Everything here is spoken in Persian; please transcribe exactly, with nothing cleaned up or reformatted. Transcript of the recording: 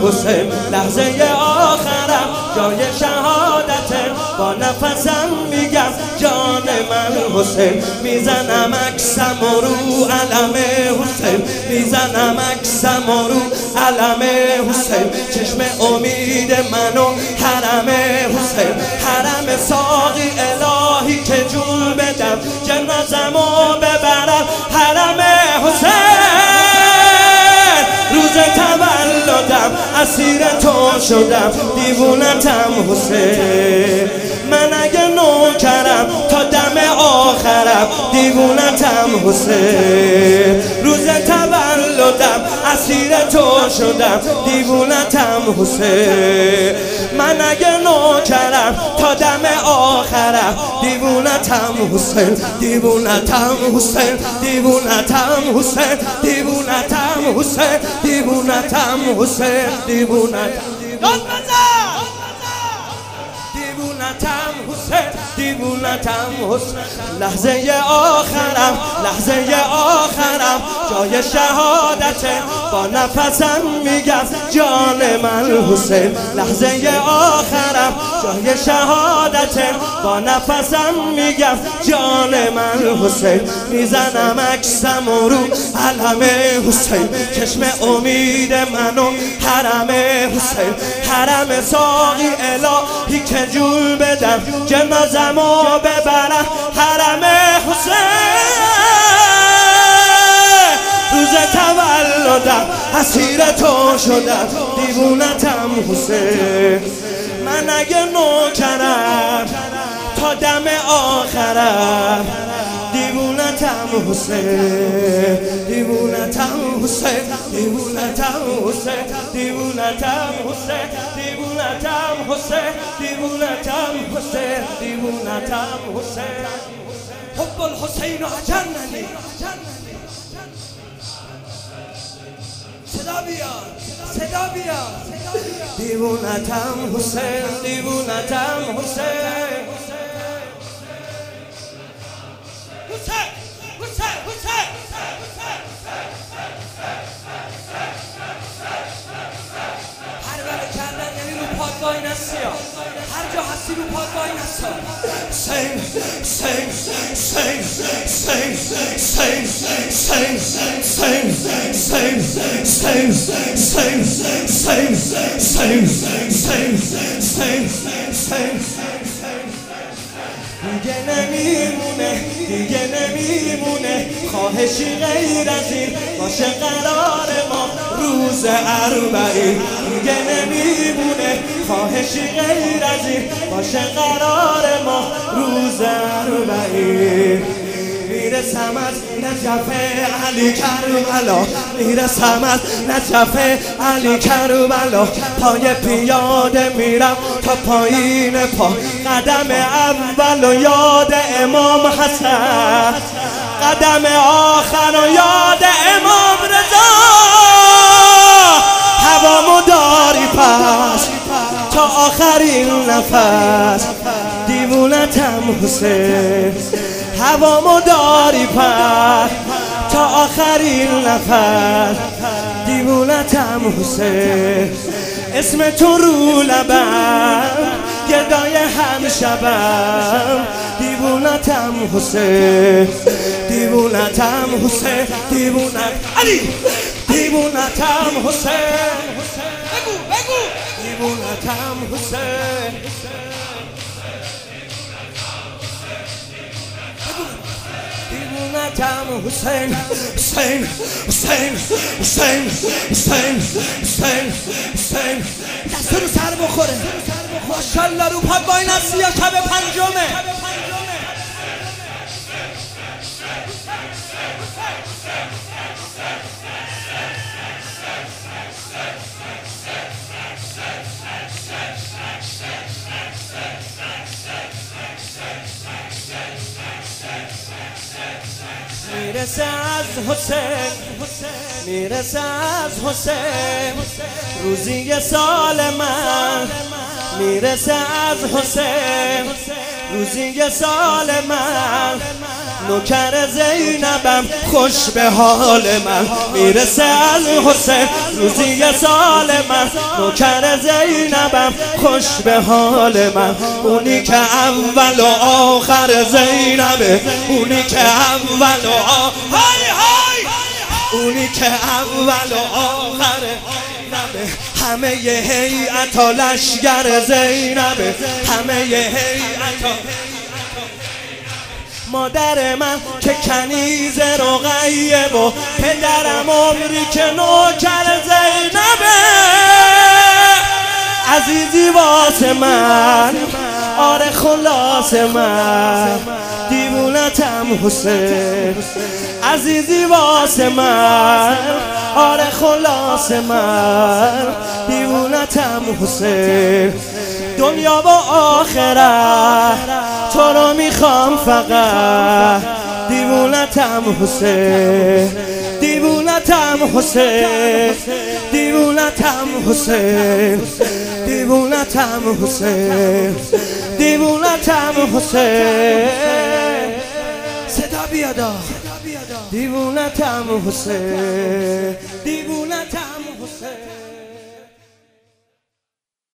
حسین. لحظه آخرم جای شهادته، با نفسم میگم جان من حسین. میزنم عکسم رو علم حسین، میزنم عکسم رو علم حسین. چشم امید منو حرم حسین، حرم ساقی الهی که جون بدم جنازمو ببرم حرم حسین. روز تولدم اسیر تو شدم، دیوونتم حسین. من اگه نوکرم تا دم آخرم، دیوونتم حسین. روز تولدم اسیر تو شدم، دیوونتم حسین. من اگه نوکرم تا دم آخرم، دیوونتم حسین. دیوونتم حسین، دیوونتم حسین، دیوونتم حسین، دیوونتم حسین، دیوونتم دیوونتم حسین، دیوونتم حسین. لحظه آخرم، لحظه آخرم جای شهادته، با نفسم میگم جان من حسین. لحظه آخرم جای شهادته، با نفسم میگم جان من حسین. میزنم عکسم رو علم حسین، چشم امید منو حرم حسین. حرم ساقی الهی که جون بدم جنازمو ببرم حرم حسین. روز تولدم اسیر تو شدم، دیوونتم حسین. من اگه نوکرم تا دم آخرم، دیوونتم حسین. دیوونتم حسین، دیوونتم حسین، دیوونتم حسین، دیوونتم حسین، دیوونتم حسین، دیوونتم حسین. حب الحسین اجرنی. صدا بیاد، صدا بیاد. دیوونتم حسین، دیوونتم حسین. هر وقت کردن یعنی رو پاد وای نستی، هر جا هستی رو پاد وای نستا. سین سین سین سین سین سین سین سین سین سین سین سین سین سین سین. دیگه نمیمونه، دیگه نمیمونه خواهشی غیر از این باشه قرار ما روز اربعین. دیگه نمیمونه خواهشی غیر از این باشه قرار ما روز اربعین. میرسم از نجف علی کربلا، میرسم از نجف علی کربلا. پای پیاده میرم تا پایین پا، قدم اول و یاد امام حسن، قدم آخر و یاد امام رضا. هوامو داری پس تا آخرین نفس، دیوونتم حسین. هوامو داری پر تا آخرین نفر، دیوونتم حسین. اسم تو رو لبم گدای هم شبم، دیوونتم حسین. دیوونتم حسین، دیوونت علی، دیوونتم حسین. بگو بگو دیوونتم حسین. دیوونتم حسین. حسین حسین حسین حسین حسین حسین. دست رو سر بخوره ماشالله. رو پاد وای نستی یا شب پنجمه. میرسه از حسین، میرسه از حسین روزی سال من. میرسه از حسین روزی سال من. نوکر زینبم خوش به حال من میرسه از حسین روزی سال من نوکر زینبم خوش به حال من اونی که اول و آخر زینبه اونی که اول و آخر اونی که اول و آخر همه ی هیئت و لشگر زینبه همه ی هیئت مادر من که کنیز رقیه و پدرم عمری که نوکر زینبه عزیزی واسه من آره خلاص من دیوونتم حسین عزیزی واسه من آره خلاص من دیوونتم حسین دنیا و آخرت تو رو میخوام فقط دیوونتم حسین دیوونتم حسین دیوونتم حسین دیوونتم حسین دیوونتم حسین صدا بیادا دیوونتم حسین دیوونتم حسین